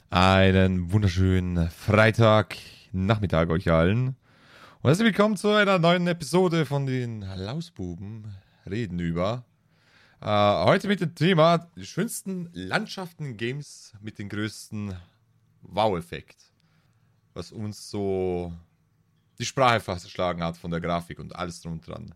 Einen wunderschönen Freitagnachmittag euch allen. Und herzlich willkommen zu einer neuen Episode von den Lausbuben reden über. Heute mit dem Thema die schönsten Landschaften in Games mit den größten Wow-Effekt. Was uns so die Sprache verschlagen hat von der Grafik und alles drum und dran.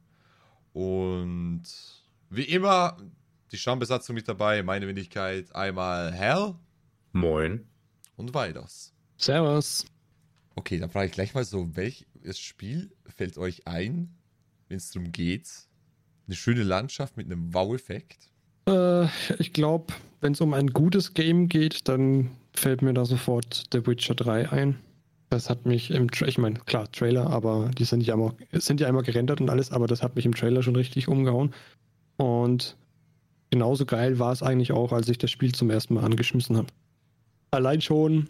Und wie immer die Stammbesatzung mit dabei, meine Wenigkeit einmal Hal. Moin. Und Weiders. Servus. Okay, dann frage ich gleich mal so, welches Spiel fällt euch ein, wenn es darum geht, eine schöne Landschaft mit einem Wow-Effekt? Ich glaube, wenn es um ein gutes Game geht, dann fällt mir da sofort The Witcher 3 ein. Das hat mich ich meine, klar, Trailer, aber die sind ja immer gerendert und alles, aber das hat mich im Trailer schon richtig umgehauen. Und genauso geil war es eigentlich auch, als ich das Spiel zum ersten Mal angeschmissen habe. Allein schon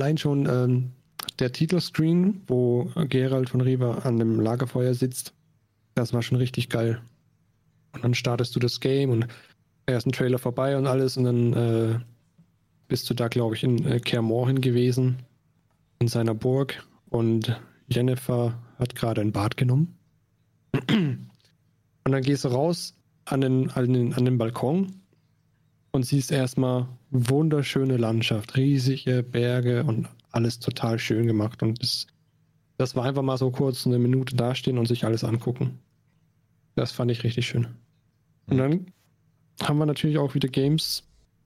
der Titelscreen, wo Geralt von Riva an dem Lagerfeuer sitzt, das war schon richtig geil. Und dann startest du das Game und erst ein Trailer vorbei und alles und dann bist du da, glaube ich, in Kaer Morhen gewesen, in seiner Burg, und Yennefer hat gerade ein Bad genommen. Und dann gehst du raus an den Balkon und siehst erstmal wunderschöne Landschaft, riesige Berge und alles total schön gemacht. Und das war einfach mal so kurz eine Minute dastehen und sich alles angucken. Das fand ich richtig schön. Und dann haben wir natürlich auch wieder Games,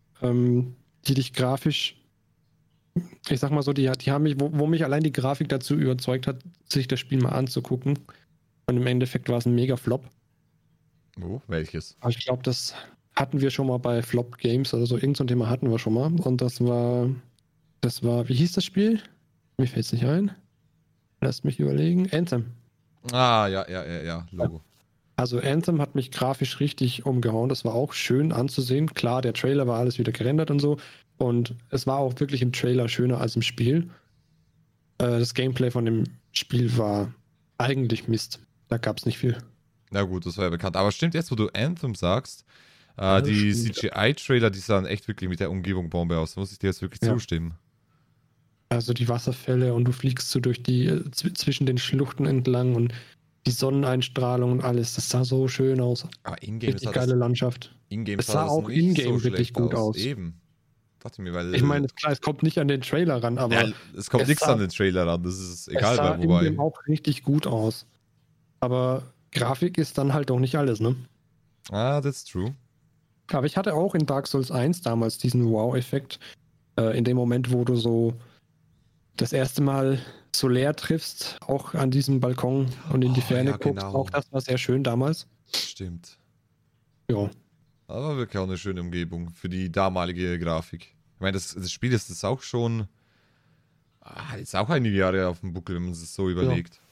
die dich grafisch, ich sag mal so, die haben mich, wo mich allein die Grafik dazu überzeugt hat, sich das Spiel mal anzugucken. Und im Endeffekt war es ein mega Flop. Oh, welches? Aber ich glaube, das hatten wir schon mal bei Flop Games, also so irgend so ein Thema hatten wir schon mal. Und das war, wie hieß das Spiel? Mir fällt es nicht ein. Lasst mich überlegen. Anthem. Ah, ja, Logo. Also Anthem hat mich grafisch richtig umgehauen. Das war auch schön anzusehen. Klar, der Trailer war alles wieder gerendert und so. Und es war auch wirklich im Trailer schöner als im Spiel. Das Gameplay von dem Spiel war eigentlich Mist. Da gab es nicht viel. Na gut, das war ja bekannt. Aber stimmt jetzt, wo du Anthem sagst, die stimmt. CGI-Trailer, die sahen echt wirklich mit der Umgebung Bombe aus. Da muss ich dir jetzt wirklich zustimmen. Also die Wasserfälle und du fliegst so durch die zwischen den Schluchten entlang und die Sonneneinstrahlung und alles. Das sah so schön aus. Aber Ingame Richtig geile Landschaft. Es sah auch in-game wirklich gut aus. Eben. Dachte mir, weil. Ich meine, klar, es kommt nicht an den Trailer ran, aber. Ja, es kommt nichts an den Trailer ran. Das ist egal, es sah bei wobei. in-game auch richtig gut aus. Aber Grafik ist dann halt auch nicht alles, ne? Ah, that's true. Aber ich hatte auch in Dark Souls 1 damals diesen Wow-Effekt. In dem Moment, wo du so das erste Mal Solaire triffst, auch an diesem Balkon und in die Ferne guckst. Genau. Auch das war sehr schön damals. Stimmt. Ja. Aber wirklich auch eine schöne Umgebung für die damalige Grafik. Ich meine, das Spiel ist auch schon jetzt auch einige Jahre auf dem Buckel, wenn man es so überlegt.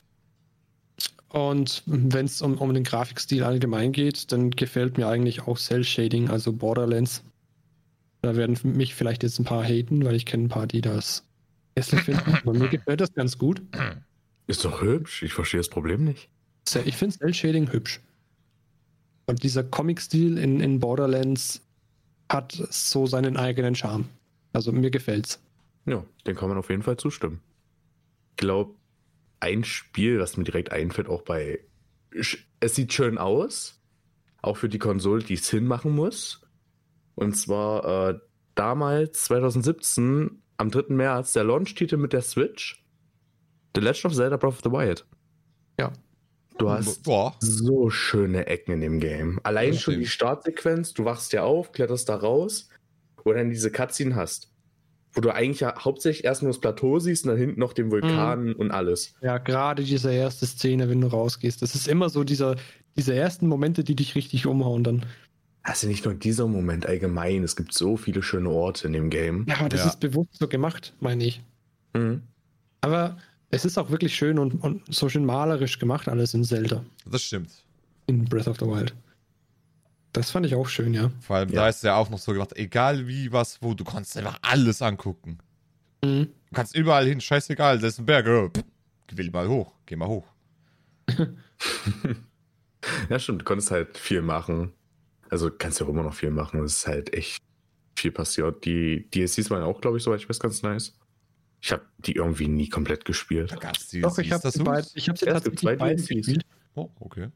Und wenn es um den Grafikstil allgemein geht, dann gefällt mir eigentlich auch Cell-Shading, also Borderlands. Da werden mich vielleicht jetzt ein paar haten, weil ich kenne ein paar, die das hässlich finden. Aber mir gefällt das ganz gut. Ist doch hübsch. Ich verstehe das Problem nicht. Ich finde Cell-Shading hübsch. Und dieser Comic-Stil in Borderlands hat so seinen eigenen Charme. Also mir gefällt's. Ja, dem kann man auf jeden Fall zustimmen. Ich glaube, ein Spiel, das mir direkt einfällt, auch bei. Es sieht schön aus. Auch für die Konsole, die es Sinn machen muss. Und zwar damals, 2017, am 3. März, der Launch-Titel mit der Switch: The Legend of Zelda Breath of the Wild. Ja. Du hast so schöne Ecken in dem Game. Allein Das schon stimmt. die Startsequenz, du wachst ja auf, kletterst da raus, wo dann diese Cutscene hast. Wo du eigentlich ja hauptsächlich erst nur das Plateau siehst und dann hinten noch den Vulkan und alles. Ja, gerade diese erste Szene, wenn du rausgehst. Das ist immer so diese ersten Momente, die dich richtig umhauen dann. Also nicht nur dieser Moment allgemein, es gibt so viele schöne Orte in dem Game. Ja, aber das ist bewusst so gemacht, meine ich. Mhm. Aber es ist auch wirklich schön und so schön malerisch gemacht, alles in Zelda. Das stimmt. In Breath of the Wild. Das fand ich auch schön, ja. Vor allem, da ist ja auch noch so gemacht, egal wie, was, wo, du kannst einfach alles angucken. Mhm. Du kannst überall hin, scheißegal, da ist ein Berg. Will mal hoch, geh mal hoch. Ja, stimmt, du konntest halt viel machen. Also kannst ja auch immer noch viel machen. Das ist halt echt viel passiert. Die DLCs waren auch, glaube ich, soweit ich weiß, ganz nice. Ich habe die irgendwie nie komplett gespielt. Da gab's Doch, ich habe sie tatsächlich beide gespielt. Oh, okay.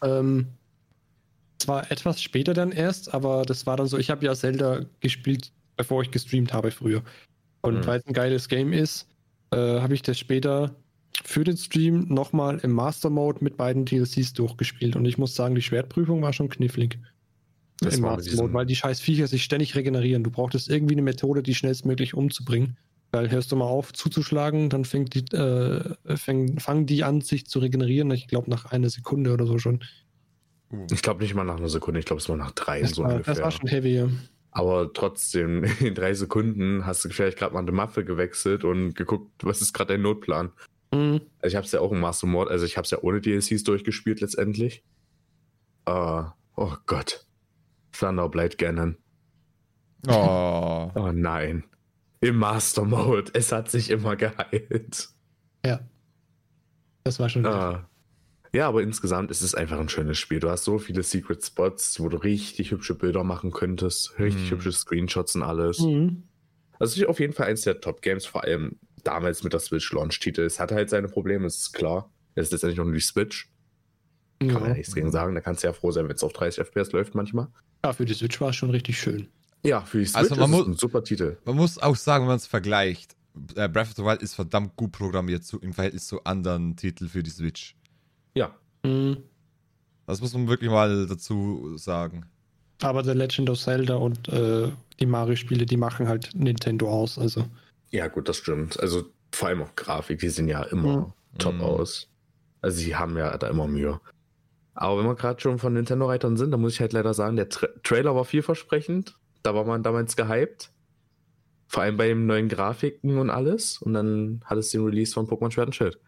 Zwar etwas später dann erst, aber das war dann so, ich habe ja Zelda gespielt, bevor ich gestreamt habe früher. Und weil es ein geiles Game ist, habe ich das später für den Stream nochmal im Master Mode mit beiden DLCs durchgespielt. Und ich muss sagen, die Schwertprüfung war schon knifflig. Im Master Mode, weil die scheiß Viecher sich ständig regenerieren. Du brauchtest irgendwie eine Methode, die schnellstmöglich umzubringen. Weil hörst du mal auf zuzuschlagen, dann fangen die an, sich zu regenerieren. Ich glaube, nach einer Sekunde oder so schon. Ich glaube nicht mal nach einer Sekunde, ich glaube, es war nach 3 so ungefähr. Das war schon heavy, ja. Aber trotzdem, in 3 Sekunden hast du vielleicht gerade mal eine Waffe gewechselt und geguckt, was ist gerade dein Notplan. Also ich habe es ja auch im Master Mode, also ich habe es ja ohne DLCs durchgespielt letztendlich. Oh Gott. Thunderblight Ganon. Oh. Oh nein. Im Master Mode. Es hat sich immer geheilt. Ja. Das war schon. Ja, aber insgesamt ist es einfach ein schönes Spiel. Du hast so viele Secret Spots, wo du richtig hübsche Bilder machen könntest, richtig hübsche Screenshots und alles. Also ist auf jeden Fall eins der Top-Games, vor allem damals mit der Switch-Launch-Titel. Es hat halt seine Probleme, es ist klar. Es ist letztendlich noch nur die Switch. Kann man ja nichts gegen sagen. Da kannst du ja froh sein, wenn es auf 30 FPS läuft manchmal. Ja, für die Switch war es schon richtig schön. Ja, für die Switch ist es ein super Titel. Man muss auch sagen, wenn man es vergleicht, Breath of the Wild ist verdammt gut programmiert im Verhältnis zu anderen Titeln für die Switch. Ja. Das muss man wirklich mal dazu sagen. Aber The Legend of Zelda und die Mario-Spiele, die machen halt Nintendo aus. Also. Ja, gut, das stimmt. Also vor allem auch Grafik, die sehen ja immer top aus. Also sie haben ja da immer Mühe. Aber wenn wir gerade schon von Nintendo-Reitern sind, dann muss ich halt leider sagen, der Trailer war vielversprechend. Da war man damals gehypt. Vor allem bei den neuen Grafiken und alles. Und dann hat es den Release von Pokémon Schwert und Schild.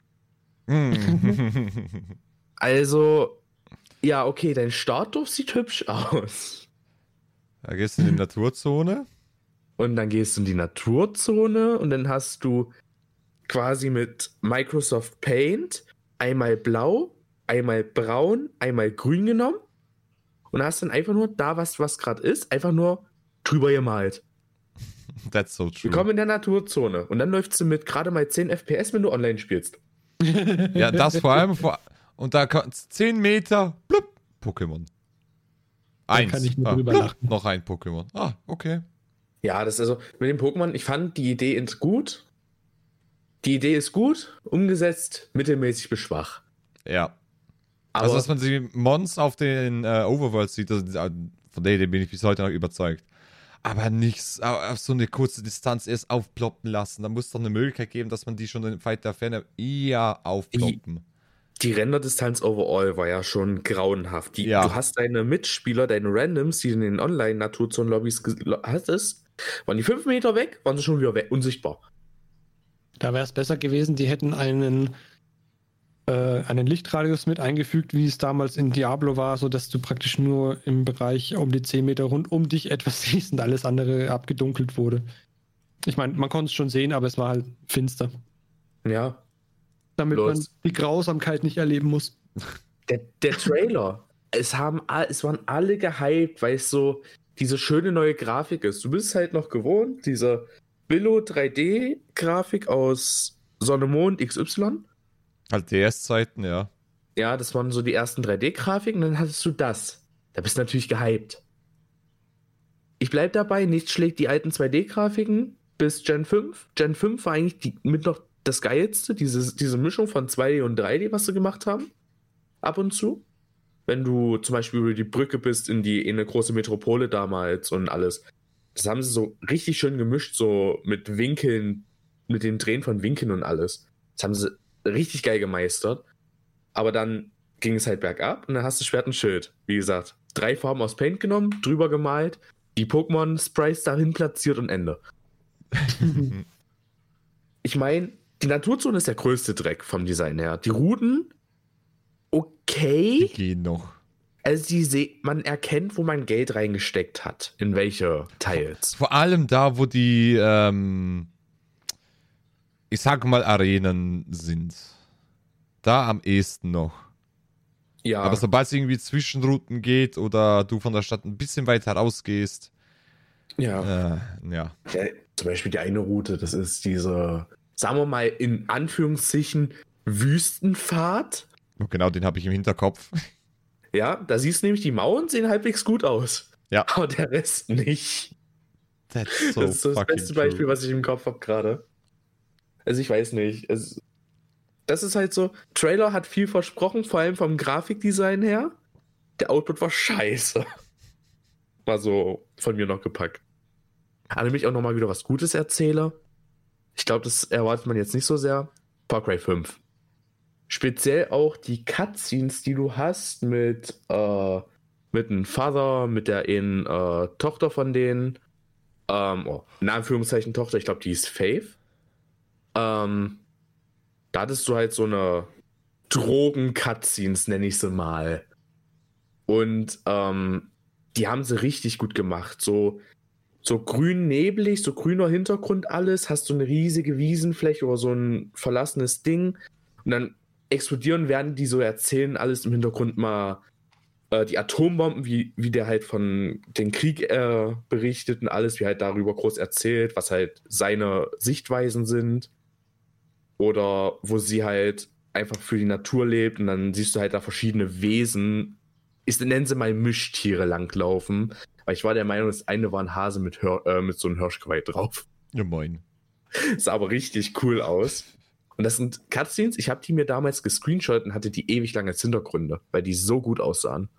Also, ja, okay, dein Startdorf sieht hübsch aus. Da gehst du in die Naturzone. Und dann gehst du in die Naturzone und dann hast du quasi mit Microsoft Paint einmal blau, einmal braun, einmal grün genommen und hast dann einfach nur da, was gerade ist, einfach nur drüber gemalt. That's so true. Willkommen in der Naturzone. Und dann läufst du mit gerade mal 10 FPS, wenn du online spielst. Ja, das vor allem. Und da 10 Meter, blub, Pokémon. Eins. Da kann ich nur drüber lachen. Noch ein Pokémon. Ah, okay. Ja, das ist also mit dem Pokémon, ich fand die Idee gut. Die Idee ist gut, umgesetzt, mittelmäßig bis schwach. Ja. Aber also, dass man die Mons auf den Overworld sieht, von denen bin ich bis heute noch überzeugt. Aber nichts auf so eine kurze Distanz erst aufploppen lassen. Da muss es doch eine Möglichkeit geben, dass man die schon in weiter Ferne eher aufploppen. Die Renderdistanz overall war ja schon grauenhaft. Du hast deine Mitspieler, deine Randoms, die in den Online-Naturzonen-Lobbys hattest, waren die 5 Meter weg, waren sie schon wieder unsichtbar. Da wäre es besser gewesen, die hätten einen Lichtradius mit eingefügt, wie es damals in Diablo war, sodass du praktisch nur im Bereich um die 10 Meter rund um dich etwas siehst und alles andere abgedunkelt wurde. Ich meine, man konnte es schon sehen, aber es war halt finster. Ja. Damit man die Grausamkeit nicht erleben muss. Der Trailer, es waren alle gehypt, weil es so diese schöne neue Grafik ist. Du bist halt noch gewohnt, diese Billo 3D-Grafik aus Sonne, Mond, XY. Halt DS-Zeiten, ja. Ja, das waren so die ersten 3D-Grafiken, dann hattest du das. Da bist du natürlich gehypt. Ich bleib dabei, nichts schlägt die alten 2D-Grafiken bis Gen 5. Gen 5 war eigentlich mit noch das Geilste, diese Mischung von 2D und 3D, was sie gemacht haben. Ab und zu. Wenn du zum Beispiel über die Brücke bist in eine große Metropole damals und alles. Das haben sie so richtig schön gemischt, so mit Winkeln, mit den Drehen von Winkeln und alles. Das haben sie richtig geil gemeistert. Aber dann ging es halt bergab und dann hast du Schwert und Schild. Wie gesagt, 3 Farben aus Paint genommen, drüber gemalt, die Pokémon-Sprites dahin platziert und Ende. Ich meine, die Naturzone ist der größte Dreck vom Design her. Die Routen, okay. Die gehen noch. Also man erkennt, wo man Geld reingesteckt hat. In welche Teils. Vor allem da, wo die, ich sag mal, Arenen sind. Da am ehesten noch. Ja. Aber sobald es irgendwie Zwischenrouten geht oder du von der Stadt ein bisschen weiter rausgehst. Ja. Ja. Zum Beispiel die eine Route, das ist diese, sagen wir mal, in Anführungszeichen Wüstenpfad. Und genau den habe ich im Hinterkopf. Ja, da siehst du nämlich, die Mauern sehen halbwegs gut aus. Ja. Aber der Rest nicht. That's so Das ist so das fucking beste true. Beispiel, was ich im Kopf habe gerade. Also ich weiß nicht. Das ist halt so, Trailer hat viel versprochen, vor allem vom Grafikdesign her. Der Output war scheiße. War so von mir noch gepackt. An mich auch nochmal wieder was Gutes erzähle. Ich glaube, das erwartet man jetzt nicht so sehr. Far Cry 5. Speziell auch die Cutscenes, die du hast mit dem Vater, mit der Tochter von denen. In Anführungszeichen Tochter, ich glaube, die ist Faith. Da hattest du halt so eine Drogen-Cutscenes, nenne ich sie mal. Und die haben sie richtig gut gemacht. So grün neblig, so grüner Hintergrund alles, hast du eine riesige Wiesenfläche oder so ein verlassenes Ding und dann explodieren, werden die so erzählen, alles im Hintergrund mal die Atombomben, wie der halt von dem Krieg berichtet und alles, wie halt darüber groß erzählt, was halt seine Sichtweisen sind oder wo sie halt einfach für die Natur lebt und dann siehst du halt da verschiedene Wesen, nennen sie mal Mischtiere langlaufen. Weil ich war der Meinung, das eine war ein Hase mit so einem Hirschgeweih drauf. Ja, moin. Sah aber richtig cool aus. Und das sind Cutscenes, ich habe die mir damals gescreenshottet und hatte die ewig lang als Hintergründe, weil die so gut aussahen.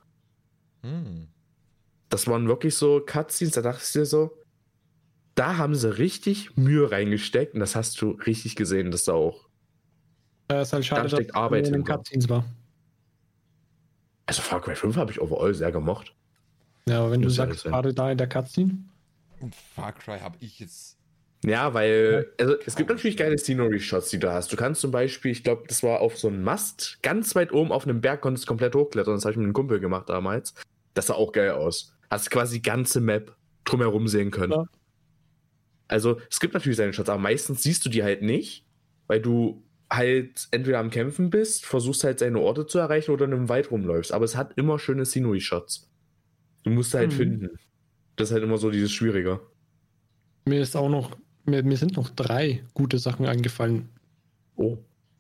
Das waren wirklich so Cutscenes, da dachte ich dir so, da haben sie richtig Mühe reingesteckt und das hast du richtig gesehen, dass da auch ist halt schade, da steckt dass Arbeit in den hinter. Cutscenes war. Also Far Cry 5 habe ich overall sehr gemocht. Ja, aber wenn du Muss ja sagst, sein. gerade da in der Cutscene. Und Far Cry habe ich jetzt. Ja, weil es gibt natürlich geile Scenery-Shots, die du hast. Du kannst zum Beispiel, ich glaube, das war auf so einem Mast, ganz weit oben auf einem Berg, konntest du komplett hochklettern. Das habe ich mit einem Kumpel gemacht damals. Das sah auch geil aus. Hast quasi die ganze Map drumherum sehen können. Ja. Also, es gibt natürlich seine Shots, aber meistens siehst du die halt nicht, weil du halt entweder am Kämpfen bist, versuchst halt seine Orte zu erreichen oder in einem Wald rumläufst. Aber es hat immer schöne Scenery-Shots. Du musst halt finden. Das ist halt immer so dieses Schwierige. Mir sind noch 3 gute Sachen eingefallen. Oh.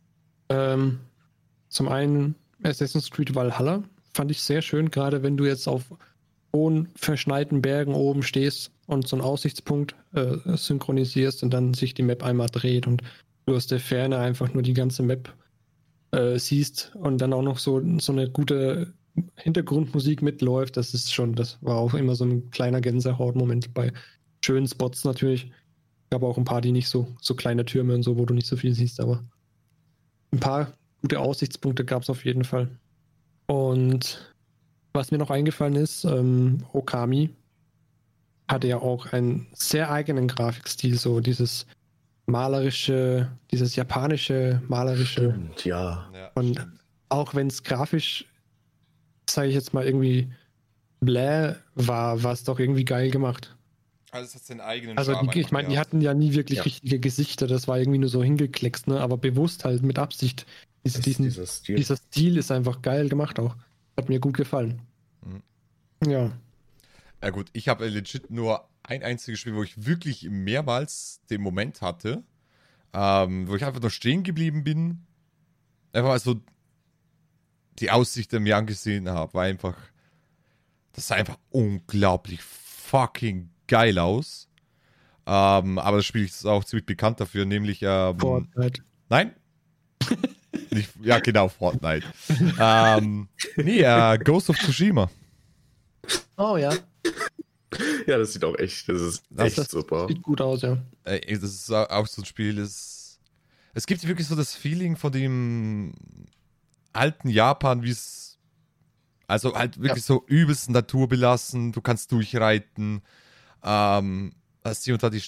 Zum einen Assassin's Creed Valhalla. Fand ich sehr schön, gerade wenn du jetzt auf hohen, verschneiten Bergen oben stehst und so einen Aussichtspunkt synchronisierst und dann sich die Map einmal dreht und du aus der Ferne einfach nur die ganze Map siehst und dann auch noch so eine gute Hintergrundmusik mitläuft. Das war auch immer so ein kleiner Gänsehautmoment bei schönen Spots natürlich. Gab auch ein paar, die nicht so kleine Türme und so, wo du nicht so viel siehst, aber ein paar gute Aussichtspunkte gab es auf jeden Fall. Und was mir noch eingefallen ist, Okami hatte ja auch einen sehr eigenen Grafikstil, so dieses malerische, dieses japanische, malerische. Stimmt, ja. Und Stimmt. auch wenn es grafisch, sage ich jetzt mal, irgendwie bläh war es doch irgendwie geil gemacht. Also es hat seinen eigenen Also Charme ich meine, die hatten ja nie wirklich richtige Gesichter, das war irgendwie nur so hingekleckst, ne? Aber bewusst halt mit Absicht. Dieser Stil. Dieser Stil ist einfach geil gemacht auch. Hat mir gut gefallen. Ja. Ja gut, ich habe legit nur ein einziges Spiel, wo ich wirklich mehrmals den Moment hatte, wo ich einfach nur stehen geblieben bin, einfach mal so die Aussicht mir angesehen habe, war einfach, das sah einfach unglaublich fucking geil aus. Aber das Spiel ist auch ziemlich bekannt dafür, nämlich Fortnite. Nein? Ja, genau, Fortnite. Ghost of Tsushima. Oh ja. Ja, das sieht auch echt, das super. Sieht gut aus, ja. Das ist auch so ein Spiel, es gibt wirklich so das Feeling von dem alten Japan, wie es, also halt wirklich so übelst naturbelassen, du kannst durchreiten, hast hier und da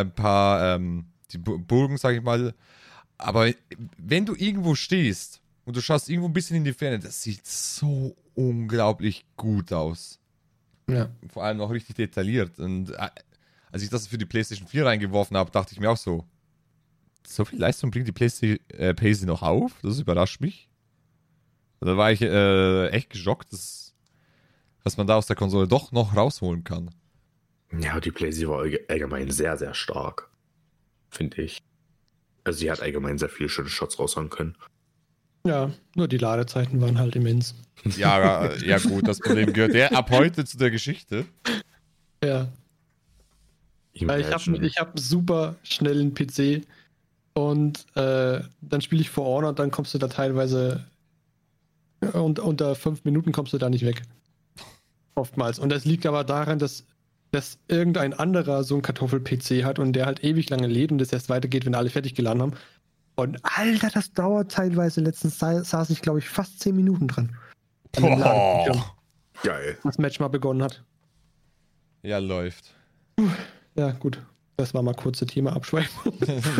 die Burgen, sag ich mal, aber wenn du irgendwo stehst und du schaust irgendwo ein bisschen in die Ferne, das sieht so unglaublich gut aus. Ja. Vor allem auch richtig detailliert. Und als ich das für die PlayStation 4 reingeworfen habe, dachte ich mir auch so viel Leistung bringt die PlayStation noch auf? Das überrascht mich. Da war ich echt geschockt, dass man da aus der Konsole doch noch rausholen kann. Ja, die PlayStation war allgemein sehr, sehr stark. Finde ich. Also sie hat allgemein sehr viele schöne Shots raushauen können. Ja, nur die Ladezeiten waren halt immens. Ja, ja gut, das Problem gehört ja ab heute zu der Geschichte. Ja. Ich habe einen super schnellen PC und dann spiele ich For Honor und dann kommst du da teilweise und unter 5 Minuten kommst du da nicht weg. Oftmals. Und das liegt aber daran, dass irgendein anderer so einen Kartoffel-PC hat und der halt ewig lange lädt und das erst weitergeht, wenn alle fertig geladen haben. Und Alter, das dauert teilweise. Letztens saß ich, glaube ich, fast 10 Minuten dran. Geil. Das Match mal begonnen hat. Ja, läuft. Ja, gut. Das war mal kurze Thema-Abschweifung.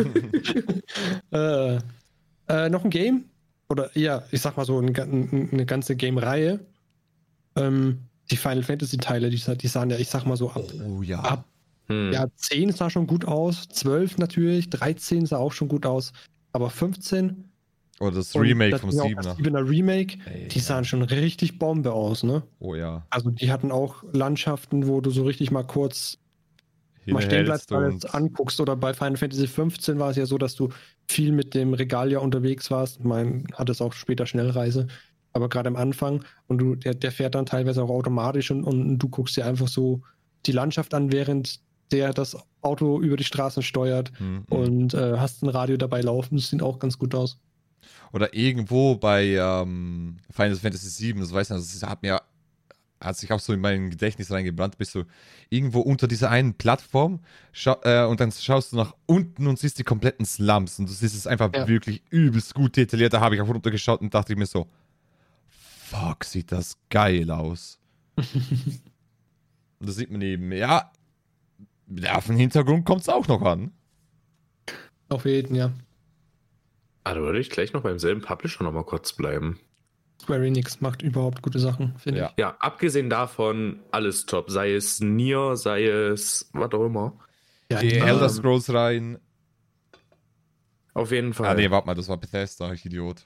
Noch ein Game? Oder ja, ich sag mal so eine ganze Game-Reihe. Die Final Fantasy-Teile, die sahen ja, ich sag mal so ab ja, 10 sah schon gut aus, 12 natürlich, 13 sah auch schon gut aus, aber 15 oder das Remake vom 7er. Das 7er Remake, die sahen ja schon richtig Bombe aus, ne? Oh ja. Also die hatten auch Landschaften, wo du so richtig mal kurz mal stehen bleibst, alles anguckst. Oder bei Final Fantasy 15 war es ja so, dass du viel mit dem Regal ja unterwegs warst. Man hat es auch später Schnellreise, aber gerade am Anfang. Und der fährt dann teilweise auch automatisch und du guckst dir einfach so die Landschaft an, während der das Auto über die Straßen steuert und hast ein Radio dabei laufen. Das sieht auch ganz gut aus. Oder irgendwo bei Final Fantasy VII, das weiß ich nicht, das hat sich auch so in mein Gedächtnis reingebrannt, bist du irgendwo unter dieser einen Plattform und dann schaust du nach unten und siehst die kompletten Slums und du siehst es einfach wirklich übelst gut detailliert. Da habe ich auch runtergeschaut und dachte mir so, fuck, sieht das geil aus. Und da sieht man eben, ja, auf den Hintergrund kommt es auch noch an. Auf jeden, ja. Da würde ich gleich noch beim selben Publisher noch mal kurz bleiben. Square Enix macht überhaupt gute Sachen, finde ich. Ja, abgesehen davon, alles top. Sei es Nier, sei es was auch immer. Ja, die Elder Scrolls rein. Auf jeden Fall. Ah, nee, warte mal, das war Bethesda, ich Idiot.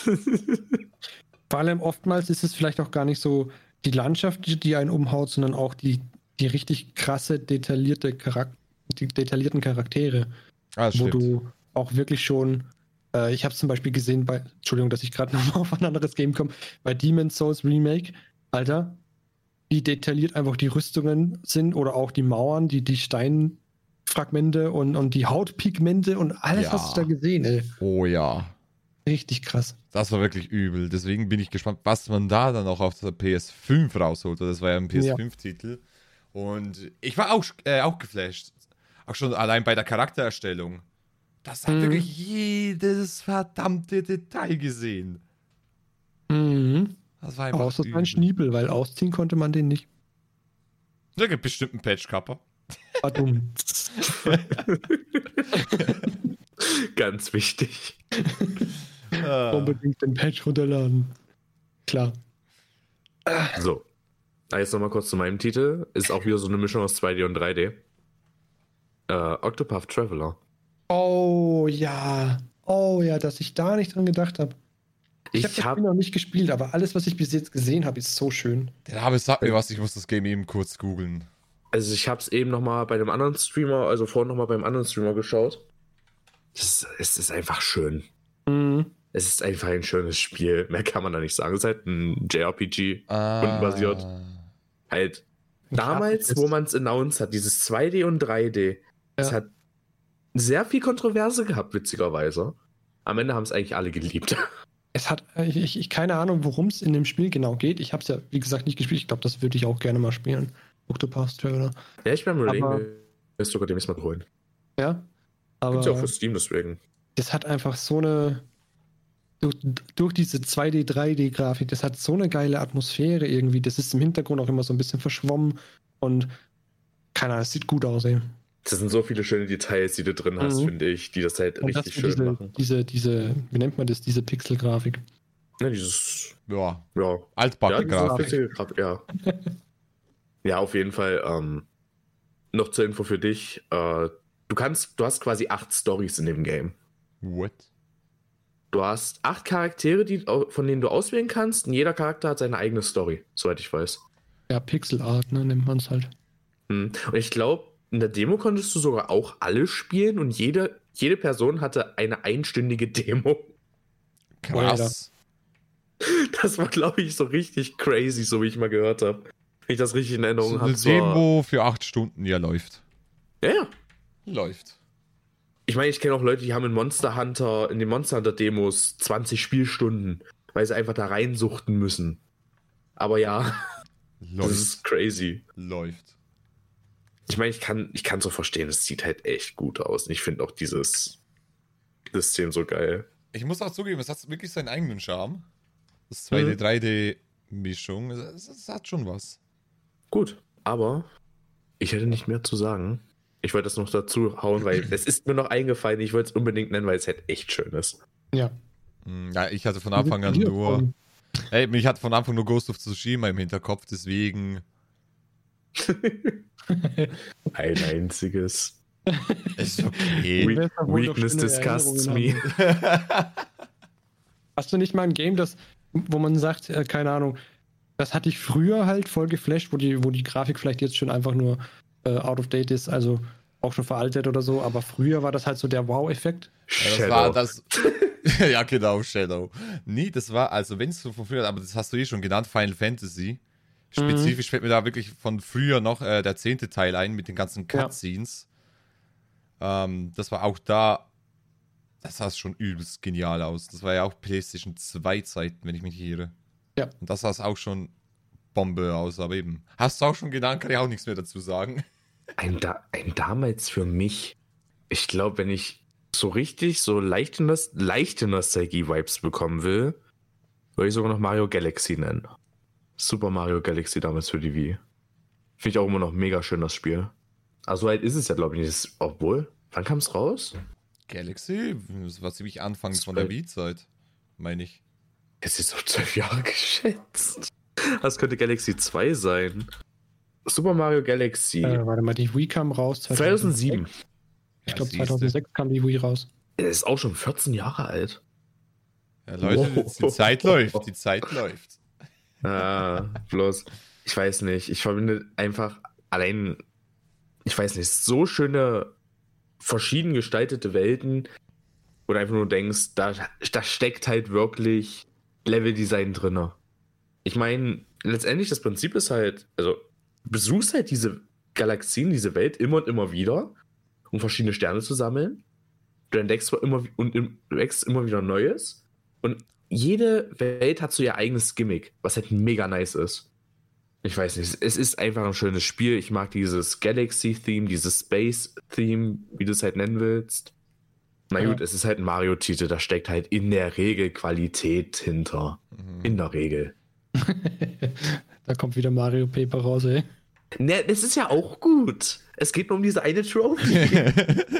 Vor allem oftmals ist es vielleicht auch gar nicht so die Landschaft, die einen umhaut, sondern auch die richtig krasse, detaillierten Charaktere. Ah, wo du auch wirklich schon ich habe es zum Beispiel gesehen Entschuldigung, dass ich gerade nochmal auf ein anderes Game komme, bei Demon's Souls Remake, Alter, wie detailliert einfach die Rüstungen sind oder auch die Mauern, die Steinfragmente und die Hautpigmente und alles hast du da gesehen, ey. Oh ja. Richtig krass. Das war wirklich übel. Deswegen bin ich gespannt, was man da dann auch auf der PS5 rausholt. Das war ja ein PS5-Titel. Und ich war auch geflasht. Auch schon allein bei der Charaktererstellung. Das hat wirklich jedes verdammte Detail gesehen. Das war einfach außer sein Schniepel, weil ausziehen konnte man den nicht. Da gibt bestimmt einen Patch-Kapper. Dumm. Ganz wichtig. Unbedingt den Patch runterladen. Klar. So. Jetzt nochmal kurz zu meinem Titel. Ist auch wieder so eine Mischung aus 2D und 3D. Octopath Traveler. Oh ja, dass ich da nicht dran gedacht habe. Ich habe das Spiel noch nicht gespielt, aber alles, was ich bis jetzt gesehen habe, ist so schön. Der Name sagt mir was, ich muss das Game eben kurz googeln. Also ich habe es eben nochmal bei einem anderen Streamer, also vorhin nochmal beim anderen Streamer geschaut. Es ist einfach schön. Es ist einfach ein schönes Spiel. Mehr kann man da nicht sagen. Es ist halt ein JRPG, rundenbasiert. Halt damals, wo man es announced hat, dieses 2D und 3D, es hat sehr viel Kontroverse gehabt, witzigerweise. Am Ende haben es eigentlich alle geliebt. Es hat, ich keine Ahnung, worum es in dem Spiel genau geht. Ich habe es ja, wie gesagt, nicht gespielt. Ich glaube, das würde ich auch gerne mal spielen. Octopath Traveler. Ja, ich bin mir überlegen, ist sogar demnächst mal holen. Ja, aber gibt's ja auch für Steam, deswegen. Das hat einfach so eine, durch diese 2D, 3D-Grafik, das hat so eine geile Atmosphäre irgendwie. Das ist im Hintergrund auch immer so ein bisschen verschwommen und keine Ahnung, es sieht gut aus, ey. Das sind so viele schöne Details, die du drin hast, finde ich, die das halt richtig schön machen. Diese, wie nennt man das, diese Pixel-Grafik? Ja, dieses... Ja. Ja. Altbacke-Grafik. Ja. Ja, auf jeden Fall. Noch zur Info für dich. Du hast quasi 8 Storys in dem Game. What? Du hast 8 Charaktere, von denen du auswählen kannst, und jeder Charakter hat seine eigene Story, soweit ich weiß. Ja, Pixel Art, ne, nennt man es halt. Und ich glaube, in der Demo konntest du sogar auch alle spielen und jede Person hatte eine einstündige Demo. Krass. Das war, glaube ich, so richtig crazy, so wie ich mal gehört habe. Wenn ich das richtig in Erinnerung So habe. eine Demo für 8 Stunden, ja, läuft. Ja. Läuft. Ich meine, ich kenne auch Leute, die haben in den Monster Hunter Demos 20 Spielstunden, weil sie einfach da reinsuchten müssen. Aber ja, Läuft. das ist crazy. Läuft. Ich meine, ich kann so verstehen, es sieht halt echt gut aus. Und ich finde auch dieses System so geil. Ich muss auch zugeben, es hat wirklich seinen eigenen Charme. Das 2D, 3D-Mischung, es hat schon was. Gut, aber ich hätte nicht mehr zu sagen. Ich wollte das noch dazu hauen, weil es ist mir noch eingefallen. Ich wollte es unbedingt nennen, weil es halt echt schön ist. Ja. Ja, ich hatte von Anfang an nur... mich hat von Anfang nur Ghost of Tsushima im Hinterkopf, deswegen... Ein einziges. Ist okay. Weakness disgusts me. Hast du nicht mal ein Game, wo man sagt, keine Ahnung, das hatte ich früher halt voll geflasht, wo die Grafik vielleicht jetzt schon einfach nur out of date ist, also auch schon veraltet oder so, aber früher war das halt so der Wow-Effekt. Ja, das war das. Ja, genau, Shadow. Nee, das war, also wenn es so von früher, aber das hast du schon genannt, Final Fantasy. Spezifisch fällt mir da wirklich von früher noch der 10. Teil ein mit den ganzen Cutscenes. Ja. Das war auch da, das sah schon übelst genial aus. Das war ja auch PlayStation 2 Zeiten, wenn ich mich nicht irre. Ja. Und das sah auch schon Bombe aus, aber eben. Hast du auch schon genannt, kann ich auch nichts mehr dazu sagen. Ein damals für mich, ich glaube, wenn ich so richtig so leichte Nostalgie-Vibes bekommen will, würde ich sogar noch Mario Galaxy nennen. Super Mario Galaxy damals für die Wii. Finde ich auch immer noch mega schön, das Spiel. Also halt ist es ja, glaube ich, nicht. Obwohl, wann kam es raus? Galaxy? Das war ziemlich Anfang von der Wii-Zeit, meine ich. Es ist auf 12 Jahre geschätzt. Das könnte Galaxy 2 sein. Super Mario Galaxy. Warte mal, die Wii kam raus 2007. Ich glaube, 2006 kam die Wii raus. Er ist auch schon 14 Jahre alt. Ja, Leute, die Zeit läuft. Die Zeit läuft. Bloß, ich weiß nicht. Ich verbinde einfach allein, ich weiß nicht, so schöne, verschieden gestaltete Welten, wo du einfach nur denkst, da steckt halt wirklich Leveldesign drin. Ich meine, letztendlich das Prinzip ist halt, also besuchst halt diese Galaxien, diese Welt immer und immer wieder, um verschiedene Sterne zu sammeln. Du entdeckst zwar immer wieder Neues und jede Welt hat so ihr eigenes Gimmick, was halt mega nice ist. Ich weiß nicht, es ist einfach ein schönes Spiel. Ich mag dieses Galaxy-Theme, dieses Space-Theme, wie du es halt nennen willst. Na gut, es ist halt ein Mario-Titel, da steckt halt in der Regel Qualität hinter. In der Regel. Da kommt wieder Mario Paper raus, ey. Ne, das ist ja auch gut. Es geht nur um diese eine Trophy.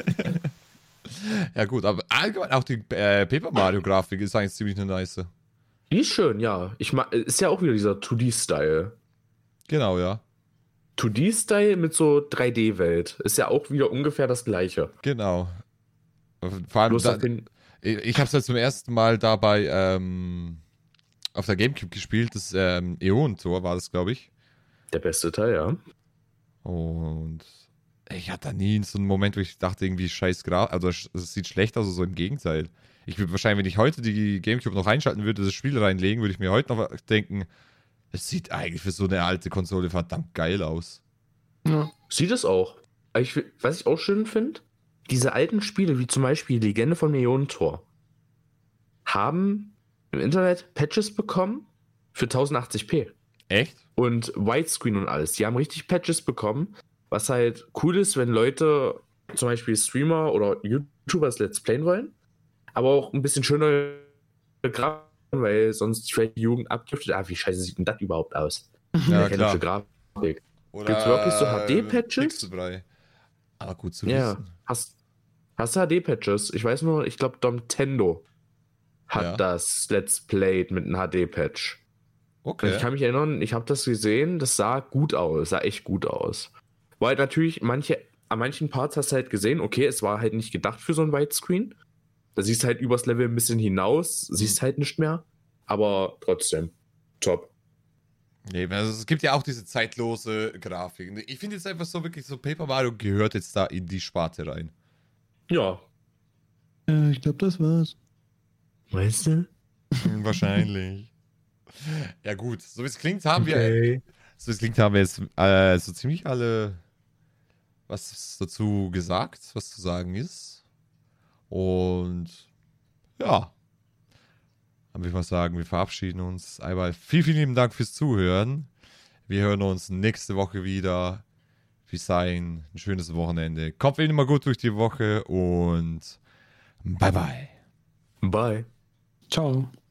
Ja gut, aber allgemein auch die Paper Mario Grafik ist eigentlich ziemlich eine nice. Die ist schön, ja. Ist ja auch wieder dieser 2D-Style. Genau, ja. 2D-Style mit so 3D-Welt. Ist ja auch wieder ungefähr das gleiche. Genau. Vor allem, ich habe es ja zum ersten Mal dabei auf der Gamecube gespielt. Das Äon-Tor war das, glaube ich. Der beste Teil, ja. Und ich hatte da nie so einen Moment, wo ich dachte, irgendwie scheiß Grafik, also es sieht schlecht aus, so im Gegenteil. Ich würde wahrscheinlich, wenn ich heute die Gamecube noch einschalten würde, das Spiel reinlegen, würde ich mir heute noch denken, es sieht eigentlich für so eine alte Konsole verdammt geil aus. Ja. Sieht es auch. Was ich auch schön finde, diese alten Spiele, wie zum Beispiel Legende von Millionentor, haben im Internet Patches bekommen für 1080p. Echt? Und Widescreen und alles. Die haben richtig Patches bekommen, was halt cool ist, wenn Leute, zum Beispiel Streamer oder YouTubers Let's Playen wollen, aber auch ein bisschen schöner Grafik, weil sonst vielleicht die Jugend abgiftet. Wie scheiße sieht denn das überhaupt aus? Ja, klar. Grafik. Gibt es wirklich so HD-Patches? Aber gut zu wissen. Hast du HD-Patches? Ich weiß nur, ich glaube, Nintendo hat das Let's Played mit einem HD-Patch. Okay. Ich kann mich erinnern, ich habe das gesehen, das sah gut aus, sah echt gut aus. Weil natürlich an manchen Parts hast du halt gesehen, okay, es war halt nicht gedacht für so ein Widescreen. Da siehst du halt übers Level ein bisschen hinaus, siehst halt nicht mehr, aber trotzdem, top. Eben, also es gibt ja auch diese zeitlose Grafik. Ich finde jetzt einfach so wirklich so, Paper Mario gehört jetzt da in die Sparte rein. Ja. Ich glaube, das war's. Weißt du? Wahrscheinlich. Ja gut, so wie es klingt, haben wir Okay. jetzt so ziemlich alle was dazu gesagt, was zu sagen ist. Und ja, dann würde ich mal sagen, wir verabschieden uns. Einmal vielen lieben Dank fürs Zuhören. Wir hören uns nächste Woche wieder. Bis dahin, ein schönes Wochenende. Kommt wie immer gut durch die Woche und bye bye. Bye. Ciao.